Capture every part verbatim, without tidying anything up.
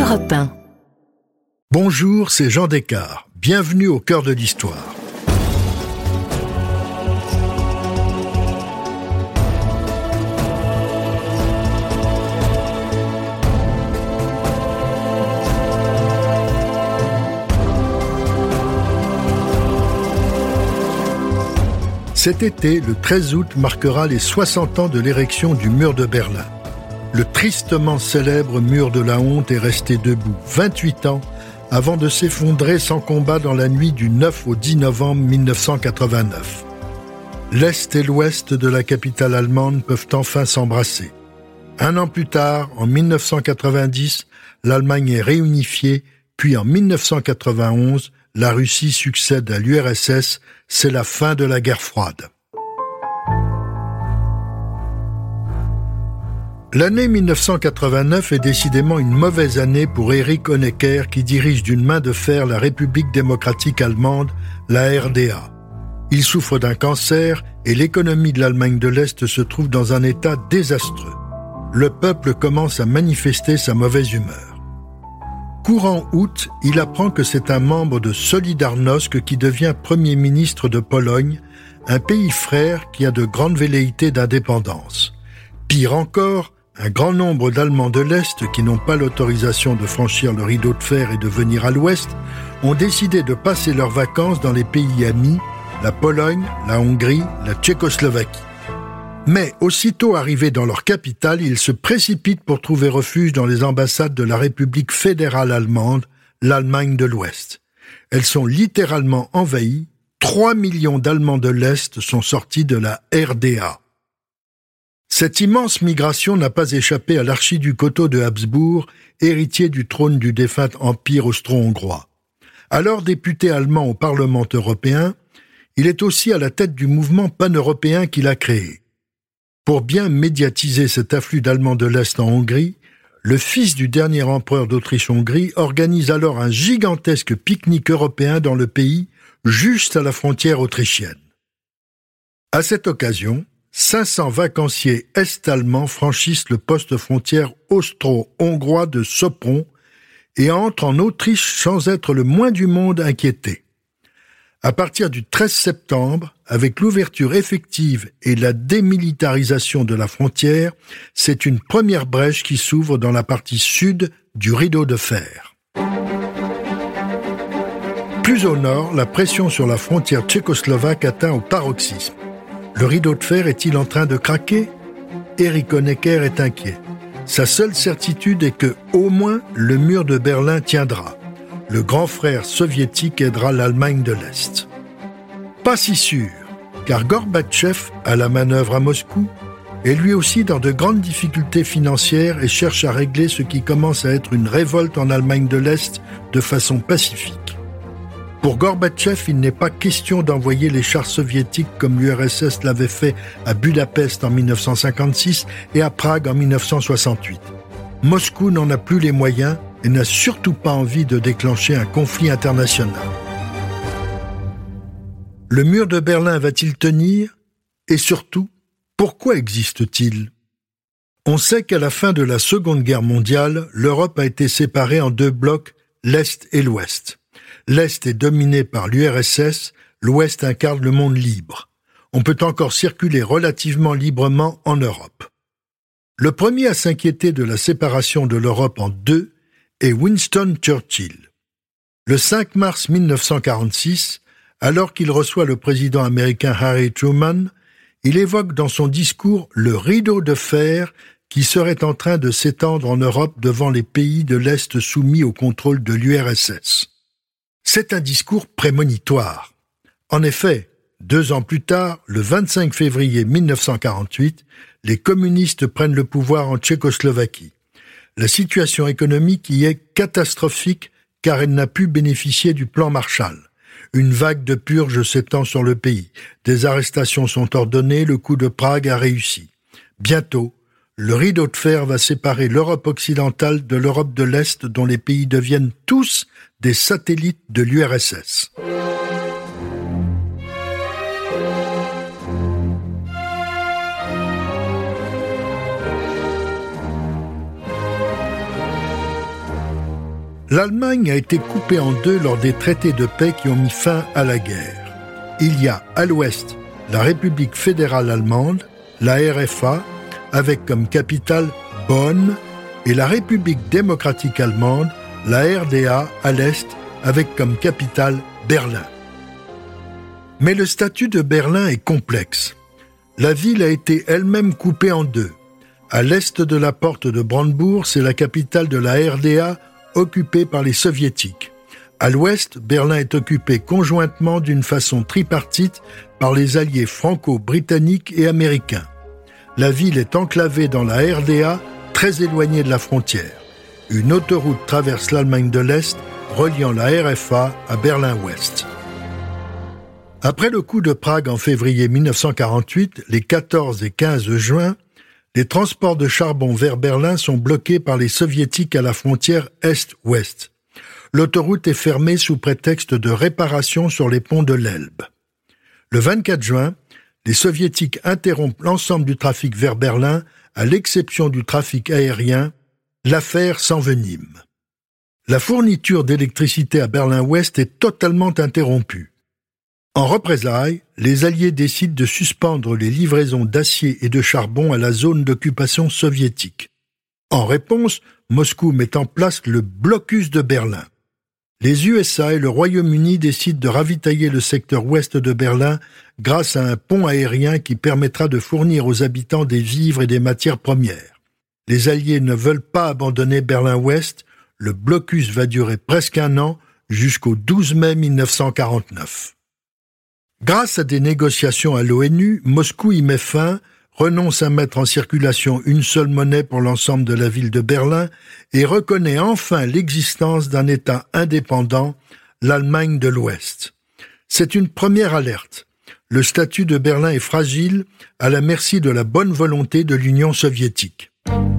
Europe un. Bonjour, c'est Jean Descartes. Bienvenue au cœur de l'histoire. Cet été, le treize août, marquera les soixante ans de l'érection du mur de Berlin. Le tristement célèbre mur de la honte est resté debout vingt-huit ans avant de s'effondrer sans combat dans la nuit du neuf au dix novembre mille neuf cent quatre-vingt-neuf. L'Est et l'Ouest de la capitale allemande peuvent enfin s'embrasser. Un an plus tard, en mille neuf cent quatre-vingt-dix, l'Allemagne est réunifiée, puis en mille neuf cent quatre-vingt-onze, la Russie succède à l'U R S S, c'est la fin de la guerre froide. L'année mille neuf cent quatre-vingt-neuf est décidément une mauvaise année pour Erich Honecker qui dirige d'une main de fer la République démocratique allemande, la R D A. Il souffre d'un cancer et l'économie de l'Allemagne de l'Est se trouve dans un état désastreux. Le peuple commence à manifester sa mauvaise humeur. Courant août, il apprend que c'est un membre de Solidarnosc qui devient Premier ministre de Pologne, un pays frère qui a de grandes velléités d'indépendance. Pire encore, un grand nombre d'Allemands de l'Est qui n'ont pas l'autorisation de franchir le rideau de fer et de venir à l'Ouest ont décidé de passer leurs vacances dans les pays amis, la Pologne, la Hongrie, la Tchécoslovaquie. Mais aussitôt arrivés dans leur capitale, ils se précipitent pour trouver refuge dans les ambassades de la République fédérale allemande, l'Allemagne de l'Ouest. Elles sont littéralement envahies, trois millions d'Allemands de l'Est sont sortis de la R D A. Cette immense migration n'a pas échappé à l'archiduc-Otto de Habsbourg, héritier du trône du défunt empire austro-hongrois. Alors député allemand au Parlement européen, il est aussi à la tête du mouvement pan-européen qu'il a créé. Pour bien médiatiser cet afflux d'Allemands de l'Est en Hongrie, le fils du dernier empereur d'Autriche-Hongrie organise alors un gigantesque pique-nique européen dans le pays, juste à la frontière autrichienne. À cette occasion, cinq cents vacanciers est-allemands franchissent le poste frontière austro-hongrois de Sopron et entrent en Autriche sans être le moins du monde inquiétés. À partir du treize septembre, avec l'ouverture effective et la démilitarisation de la frontière, c'est une première brèche qui s'ouvre dans la partie sud du rideau de fer. Plus au nord, la pression sur la frontière tchécoslovaque atteint au paroxysme. Le rideau de fer est-il en train de craquer ? Erich Honecker est inquiet. Sa seule certitude est que, au moins, le mur de Berlin tiendra. Le grand frère soviétique aidera l'Allemagne de l'Est. Pas si sûr, car Gorbatchev, à la manœuvre à Moscou, est lui aussi dans de grandes difficultés financières et cherche à régler ce qui commence à être une révolte en Allemagne de l'Est de façon pacifique. Pour Gorbatchev, il n'est pas question d'envoyer les chars soviétiques comme l'U R S S l'avait fait à Budapest en mille neuf cent cinquante-six et à Prague en mille neuf cent soixante-huit. Moscou n'en a plus les moyens et n'a surtout pas envie de déclencher un conflit international. Le mur de Berlin va-t-il tenir ? Et surtout, pourquoi existe-t-il ? On sait qu'à la fin de la Seconde Guerre mondiale, l'Europe a été séparée en deux blocs, l'Est et l'Ouest. L'Est est dominé par l'U R S S, l'Ouest incarne le monde libre. On peut encore circuler relativement librement en Europe. Le premier à s'inquiéter de la séparation de l'Europe en deux est Winston Churchill. Le cinq mars mille neuf cent quarante-six, alors qu'il reçoit le président américain Harry Truman, il évoque dans son discours le rideau de fer qui serait en train de s'étendre en Europe devant les pays de l'Est soumis au contrôle de l'U R S S. C'est un discours prémonitoire. En effet, deux ans plus tard, le vingt-cinq février mille neuf cent quarante-huit, les communistes prennent le pouvoir en Tchécoslovaquie. La situation économique y est catastrophique car elle n'a pu bénéficier du plan Marshall. Une vague de purge s'étend sur le pays. Des arrestations sont ordonnées, le coup de Prague a réussi. Bientôt, le rideau de fer va séparer l'Europe occidentale de l'Europe de l'Est dont les pays deviennent tous des satellites de l'U R S S. L'Allemagne a été coupée en deux lors des traités de paix qui ont mis fin à la guerre. Il y a à l'ouest la République fédérale allemande, la R F A, avec comme capitale Bonn, et la République démocratique allemande, la R D A, à l'est, avec comme capitale Berlin. Mais le statut de Berlin est complexe. La ville a été elle-même coupée en deux. À l'est de la porte de Brandebourg, c'est la capitale de la R D A, occupée par les soviétiques. À l'ouest, Berlin est occupé conjointement d'une façon tripartite par les alliés franco-britanniques et américains. La ville est enclavée dans la R D A, très éloignée de la frontière. Une autoroute traverse l'Allemagne de l'Est, reliant la R F A à Berlin-Ouest. Après le coup de Prague en février mille neuf cent quarante-huit, les quatorze et quinze juin, les transports de charbon vers Berlin sont bloqués par les soviétiques à la frontière Est-Ouest. L'autoroute est fermée sous prétexte de réparations sur les ponts de l'Elbe. Le vingt-quatre juin, les soviétiques interrompent l'ensemble du trafic vers Berlin, à l'exception du trafic aérien. L'affaire s'envenime. La fourniture d'électricité à Berlin-Ouest est totalement interrompue. En représailles, les Alliés décident de suspendre les livraisons d'acier et de charbon à la zone d'occupation soviétique. En réponse, Moscou met en place le blocus de Berlin. Les U S A et le Royaume-Uni décident de ravitailler le secteur ouest de Berlin grâce à un pont aérien qui permettra de fournir aux habitants des vivres et des matières premières. Les Alliés ne veulent pas abandonner Berlin-Ouest. Le blocus va durer presque un an, jusqu'au douze mai mille neuf cent quarante-neuf. Grâce à des négociations à l'ONU, Moscou y met fin, renonce à mettre en circulation une seule monnaie pour l'ensemble de la ville de Berlin et reconnaît enfin l'existence d'un État indépendant, l'Allemagne de l'Ouest. C'est une première alerte. Le statut de Berlin est fragile, à la merci de la bonne volonté de l'Union soviétique.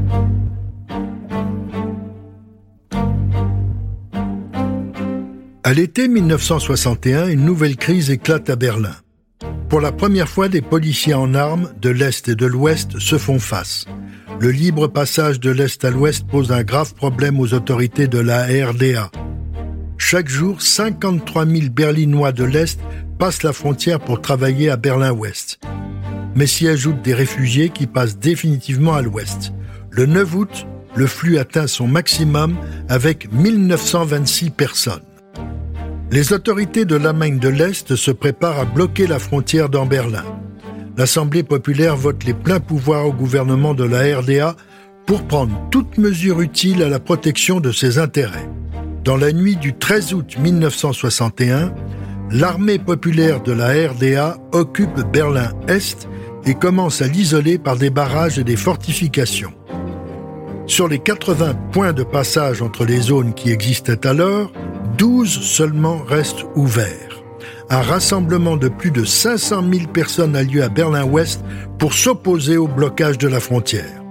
À l'été mille neuf cent soixante et un, une nouvelle crise éclate à Berlin. Pour la première fois, des policiers en armes, de l'Est et de l'Ouest, se font face. Le libre passage de l'Est à l'Ouest pose un grave problème aux autorités de la R D A. Chaque jour, cinquante-trois mille Berlinois de l'Est passent la frontière pour travailler à Berlin-Ouest. Mais s'y ajoutent des réfugiés qui passent définitivement à l'Ouest. Le neuf août, le flux atteint son maximum avec mille neuf cent vingt-six personnes. Les autorités de l'Allemagne de l'Est se préparent à bloquer la frontière dans Berlin. L'Assemblée populaire vote les pleins pouvoirs au gouvernement de la R D A pour prendre toute mesure utile à la protection de ses intérêts. Dans la nuit du treize août mille neuf cent soixante et un, l'armée populaire de la R D A occupe Berlin-Est et commence à l'isoler par des barrages et des fortifications. Sur les quatre-vingts points de passage entre les zones qui existaient alors, douze seulement restent ouverts. Un rassemblement de plus de cinq cent mille personnes a lieu à Berlin-Ouest pour s'opposer au blocage de la frontière.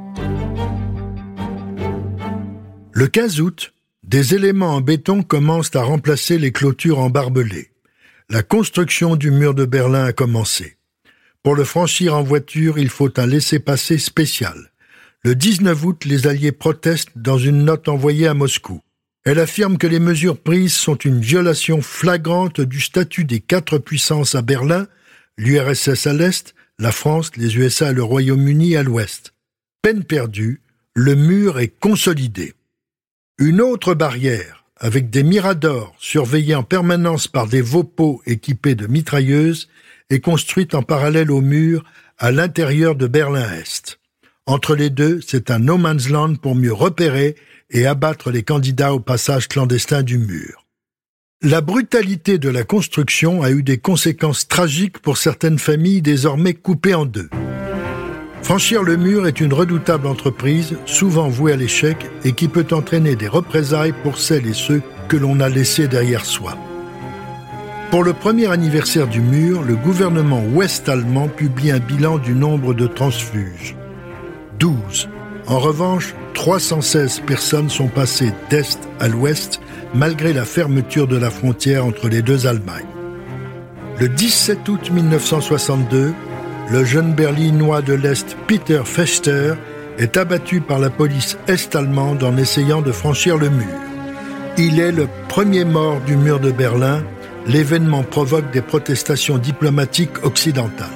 Le quinze août, des éléments en béton commencent à remplacer les clôtures en barbelés. La construction du mur de Berlin a commencé. Pour le franchir en voiture, il faut un laissez-passer spécial. Le dix-neuf août, les Alliés protestent dans une note envoyée à Moscou. Elle affirme que les mesures prises sont une violation flagrante du statut des quatre puissances à Berlin, l'U R S S à l'Est, la France, les U S A et le Royaume-Uni à l'Ouest. Peine perdue, le mur est consolidé. Une autre barrière, avec des miradors surveillés en permanence par des Vaupeaux équipés de mitrailleuses, est construite en parallèle au mur à l'intérieur de Berlin-Est. Entre les deux, c'est un no man's land pour mieux repérer et abattre les candidats au passage clandestin du mur. La brutalité de la construction a eu des conséquences tragiques pour certaines familles désormais coupées en deux. Franchir le mur est une redoutable entreprise, souvent vouée à l'échec et qui peut entraîner des représailles pour celles et ceux que l'on a laissés derrière soi. Pour le premier anniversaire du mur, le gouvernement ouest-allemand publie un bilan du nombre de transfuges. douze. En revanche, trois cent seize personnes sont passées d'est à l'ouest malgré la fermeture de la frontière entre les deux Allemagnes. Le dix-sept août mille neuf cent soixante-deux, le jeune Berlinois de l'Est Peter Fechter est abattu par la police est-allemande en essayant de franchir le mur. Il est le premier mort du mur de Berlin. L'événement provoque des protestations diplomatiques occidentales.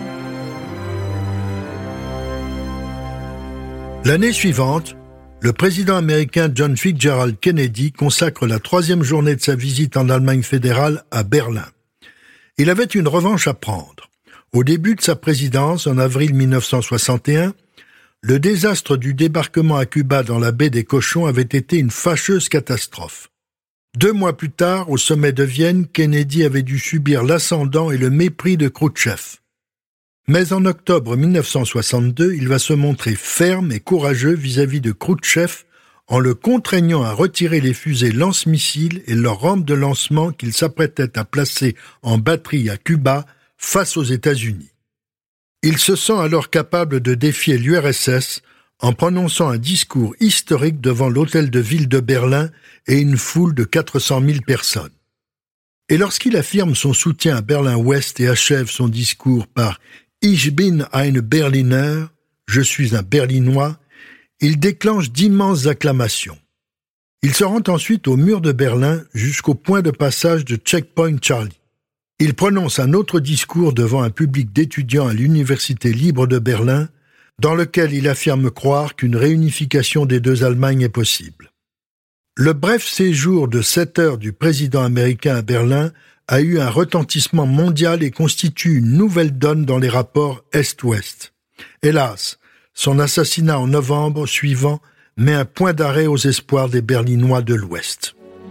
L'année suivante, le président américain John Fitzgerald Kennedy consacre la troisième journée de sa visite en Allemagne fédérale à Berlin. Il avait une revanche à prendre. Au début de sa présidence, en avril dix-neuf cent soixante et un, le désastre du débarquement à Cuba dans la baie des Cochons avait été une fâcheuse catastrophe. Deux mois plus tard, au sommet de Vienne, Kennedy avait dû subir l'ascendant et le mépris de Khrouchtchev. Mais en octobre dix-neuf cent soixante-deux, il va se montrer ferme et courageux vis-à-vis de Khrouchtchev en le contraignant à retirer les fusées lance-missiles et leur rampe de lancement qu'il s'apprêtait à placer en batterie à Cuba face aux États-Unis. Il se sent alors capable de défier l'U R S S en prononçant un discours historique devant l'hôtel de ville de Berlin et une foule de quatre cent mille personnes. Et lorsqu'il affirme son soutien à Berlin-Ouest et achève son discours par « Ich bin ein Berliner », « Je suis un Berlinois », il déclenche d'immenses acclamations. Il se rend ensuite au mur de Berlin jusqu'au point de passage de Checkpoint Charlie. Il prononce un autre discours devant un public d'étudiants à l'Université libre de Berlin, dans lequel il affirme croire qu'une réunification des deux Allemagnes est possible. Le bref séjour de sept heures du président américain à Berlin a eu un retentissement mondial et constitue une nouvelle donne dans les rapports Est-Ouest. Hélas, son assassinat en novembre suivant met un point d'arrêt aux espoirs des Berlinois de l'Ouest.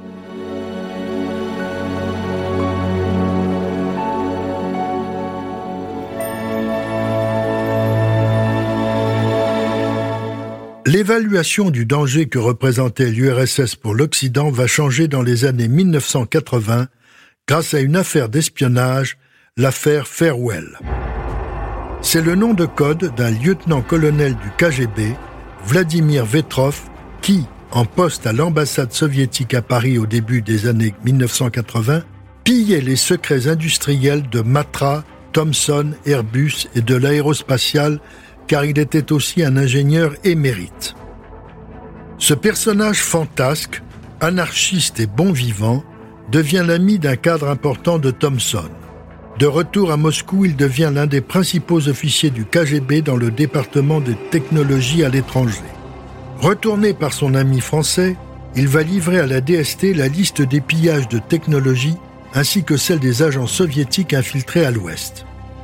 L'évaluation du danger que représentait l'U R S S pour l'Occident va changer dans les années dix-neuf cent quatre-vingts grâce à une affaire d'espionnage, l'affaire Farewell. C'est le nom de code d'un lieutenant-colonel du K G B, Vladimir Vetrov, qui, en poste à l'ambassade soviétique à Paris au début des années dix-neuf cent quatre-vingts, pillait les secrets industriels de Matra, Thomson, Airbus et de l'aérospatiale, car il était aussi un ingénieur émérite. Ce personnage fantasque, anarchiste et bon vivant, devient l'ami d'un cadre important de Thomson. De retour à Moscou, il devient l'un des principaux officiers du K G B dans le département des technologies à l'étranger. Retourné par son ami français, il va livrer à la D S T la liste des pillages de technologie ainsi que celle des agents soviétiques infiltrés à l'Ouest.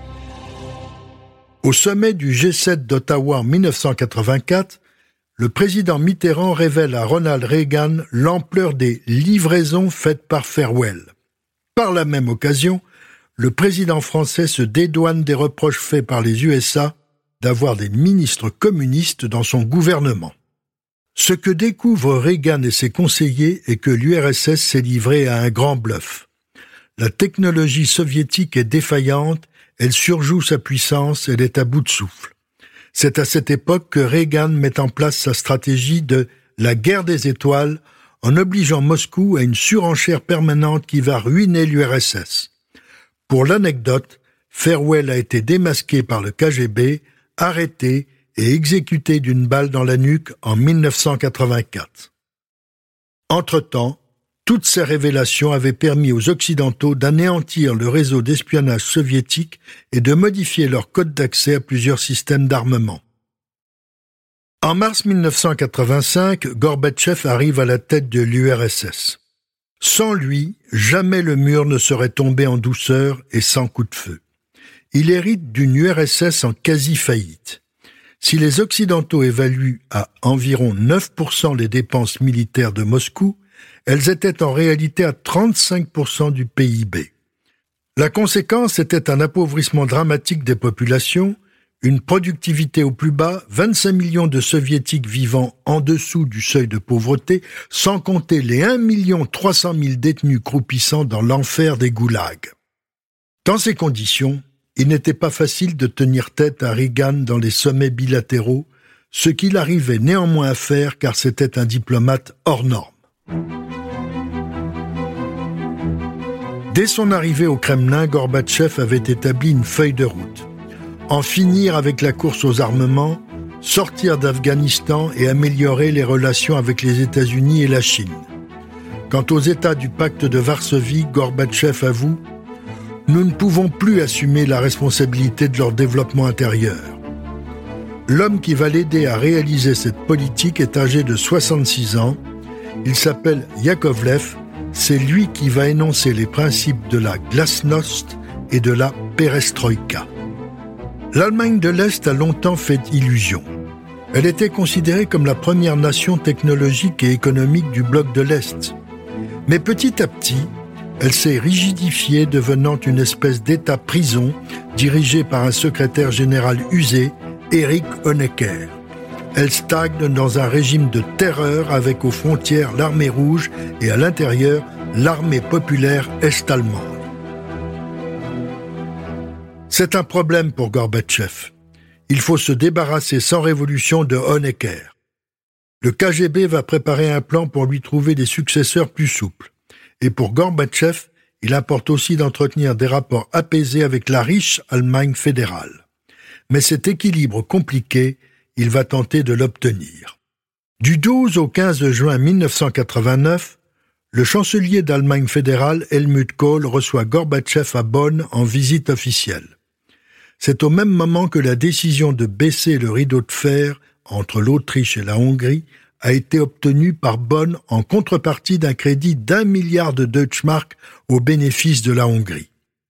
Au sommet du G sept d'Ottawa en dix-neuf cent quatre-vingt-quatre, le président Mitterrand révèle à Ronald Reagan l'ampleur des livraisons faites par Farewell. Par la même occasion, le président français se dédouane des reproches faits par les U S A d'avoir des ministres communistes dans son gouvernement. Ce que découvrent Reagan et ses conseillers est que l'U R S S s'est livré à un grand bluff. La technologie soviétique est défaillante, elle surjoue sa puissance, elle est à bout de souffle. C'est à cette époque que Reagan met en place sa stratégie de la guerre des étoiles en obligeant Moscou à une surenchère permanente qui va ruiner l'U R S S. Pour l'anecdote, Farewell a été démasqué par le K G B, arrêté et exécuté d'une balle dans la nuque en dix-neuf cent quatre-vingt-quatre. Entre-temps, toutes ces révélations avaient permis aux Occidentaux d'anéantir le réseau d'espionnage soviétique et de modifier leur code d'accès à plusieurs systèmes d'armement. En mars dix-neuf cent quatre-vingt-cinq, Gorbatchev arrive à la tête de l'U R S S. Sans lui, jamais le mur ne serait tombé en douceur et sans coup de feu. Il hérite d'une U R S S en quasi-faillite. Si les Occidentaux évaluent à environ neuf pour cent les dépenses militaires de Moscou, elles étaient en réalité à trente-cinq pour cent du P I B. La conséquence était un appauvrissement dramatique des populations, une productivité au plus bas, vingt-cinq millions de Soviétiques vivant en dessous du seuil de pauvreté, sans compter les un million trois cent mille détenus croupissant dans l'enfer des goulags. Dans ces conditions, il n'était pas facile de tenir tête à Reagan dans les sommets bilatéraux, ce qu'il arrivait néanmoins à faire car c'était un diplomate hors norme. Dès son arrivée au Kremlin, Gorbatchev avait établi une feuille de route. En finir avec la course aux armements, sortir d'Afghanistan et améliorer les relations avec les États-Unis et la Chine. Quant aux États du pacte de Varsovie, Gorbatchev avoue « Nous ne pouvons plus assumer la responsabilité de leur développement intérieur. » L'homme qui va l'aider à réaliser cette politique est âgé de soixante-six ans. Il s'appelle Yakovlev. C'est lui qui va énoncer les principes de la glasnost et de la perestroïka. L'Allemagne de l'Est a longtemps fait illusion. Elle était considérée comme la première nation technologique et économique du bloc de l'Est. Mais petit à petit, elle s'est rigidifiée, devenant une espèce d'État-prison dirigé par un secrétaire général usé, Erich Honecker. Elle stagne dans un régime de terreur avec aux frontières l'armée rouge et à l'intérieur l'armée populaire est-allemande. C'est un problème pour Gorbatchev. Il faut se débarrasser sans révolution de Honecker. Le K G B va préparer un plan pour lui trouver des successeurs plus souples. Et pour Gorbatchev, il importe aussi d'entretenir des rapports apaisés avec la riche Allemagne fédérale. Mais cet équilibre compliqué, il va tenter de l'obtenir. Du douze au quinze juin mille neuf cent quatre-vingt-neuf, le chancelier d'Allemagne fédérale Helmut Kohl reçoit Gorbatchev à Bonn en visite officielle. C'est au même moment que la décision de baisser le rideau de fer entre l'Autriche et la Hongrie a été obtenue par Bonn en contrepartie d'un crédit d'un milliard de Deutschmark au bénéfice de la Hongrie.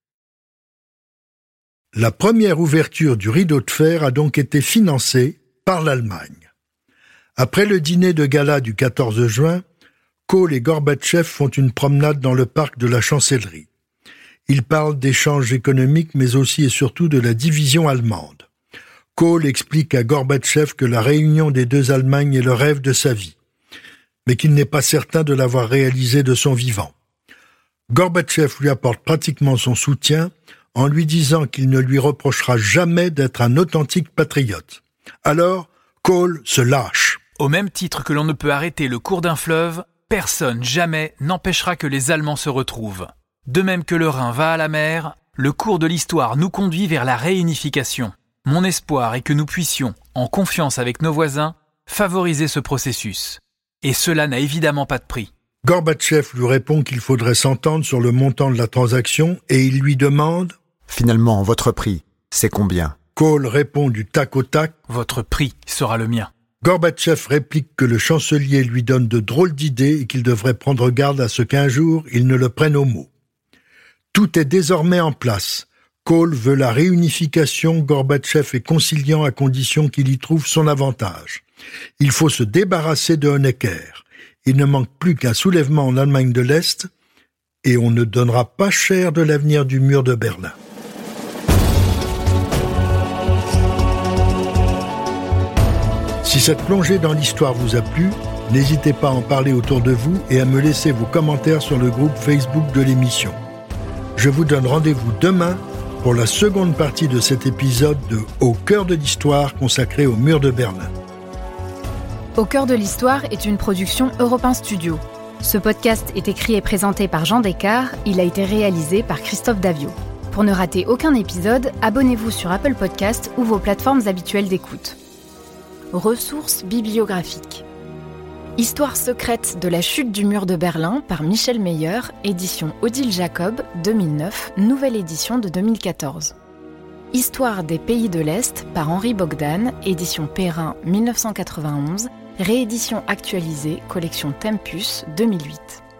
La première ouverture du rideau de fer a donc été financée par l'Allemagne. Après le dîner de gala du quatorze juin, Kohl et Gorbatchev font une promenade dans le parc de la Chancellerie. Ils parlent d'échanges économiques, mais aussi et surtout de la division allemande. Kohl explique à Gorbatchev que la réunion des deux Allemagnes est le rêve de sa vie, mais qu'il n'est pas certain de l'avoir réalisé de son vivant. Gorbatchev lui apporte pratiquement son soutien en lui disant qu'il ne lui reprochera jamais d'être un authentique patriote. Alors, Kohl se lâche. Au même titre que l'on ne peut arrêter le cours d'un fleuve, personne jamais n'empêchera que les Allemands se retrouvent. De même que le Rhin va à la mer, le cours de l'histoire nous conduit vers la réunification. Mon espoir est que nous puissions, en confiance avec nos voisins, favoriser ce processus. Et cela n'a évidemment pas de prix. Gorbatchev lui répond qu'il faudrait s'entendre sur le montant de la transaction et il lui demande « Finalement, votre prix, c'est combien ?» Kohl répond du tac au tac « Votre prix sera le mien. » Gorbatchev réplique que le chancelier lui donne de drôles d'idées et qu'il devrait prendre garde à ce qu'un jour il ne le prenne au mot. Tout est désormais en place. Kohl veut la réunification, Gorbatchev est conciliant à condition qu'il y trouve son avantage. Il faut se débarrasser de Honecker. Il ne manque plus qu'un soulèvement en Allemagne de l'Est et on ne donnera pas cher de l'avenir du mur de Berlin. Si cette plongée dans l'histoire vous a plu, n'hésitez pas à en parler autour de vous et à me laisser vos commentaires sur le groupe Facebook de l'émission. Je vous donne rendez-vous demain pour la seconde partie de cet épisode de Au cœur de l'histoire consacré au mur de Berlin. Au cœur de l'histoire est une production Europe un Studio. Ce podcast est écrit et présenté par Jean Descartes, il a été réalisé par Christophe Davio. Pour ne rater aucun épisode, abonnez-vous sur Apple Podcasts ou vos plateformes habituelles d'écoute. Ressources bibliographiques. Histoire secrète de la chute du mur de Berlin par Michel Meyer, édition Odile Jacob, deux mille neuf, nouvelle édition de deux mille quatorze. Histoire des pays de l'Est par Henri Bogdan, édition Perrin mille neuf cent quatre-vingt-onze, réédition actualisée, collection Tempus deux mille huit.